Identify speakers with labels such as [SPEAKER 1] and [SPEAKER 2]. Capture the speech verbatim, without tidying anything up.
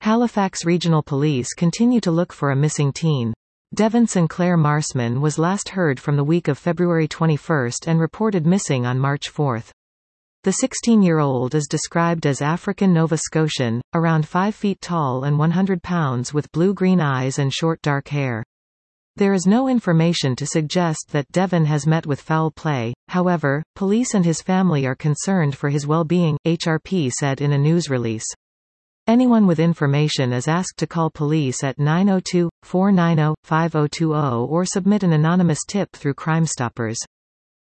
[SPEAKER 1] Halifax Regional Police continue to look for a missing teen. Devon Sinclair Marsman was last heard from the week of February twenty-first and reported missing on March fourth. The sixteen-year-old is described as African Nova Scotian, around five feet tall and one hundred pounds with blue-green eyes and short dark hair. There is no information to suggest that Devon has met with foul play, however, police and his family are concerned for his well-being, H R P said in a news release. Anyone with information is asked to call police at nine oh two, four nine oh, five oh two oh or submit an anonymous tip through Crime Stoppers.